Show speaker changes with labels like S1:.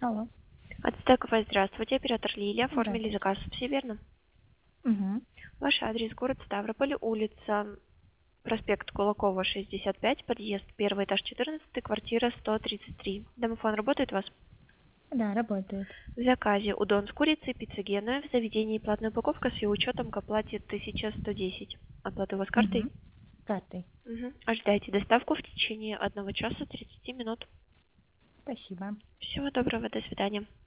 S1: Алло.
S2: Ацтековая, здравствуйте, оператор Лилия. Оформили
S1: Здравствуйте.
S2: заказ, все верно?
S1: Мгм.
S2: Ваш адрес, город Ставрополь, улица, проспект Кулакова, 65, подъезд, первый этаж, 14, квартира 133. Домофон работает у вас?
S1: Да, работает.
S2: В заказе удон с курицей, пицца Гена, в заведении платная упаковка с ее учетом к оплате 1110. Оплата у вас картой?
S1: Мгм. Картой.
S2: Угу. Ожидайте доставку в течение 1 часа 30 минут.
S1: Спасибо.
S2: Всего доброго, до свидания.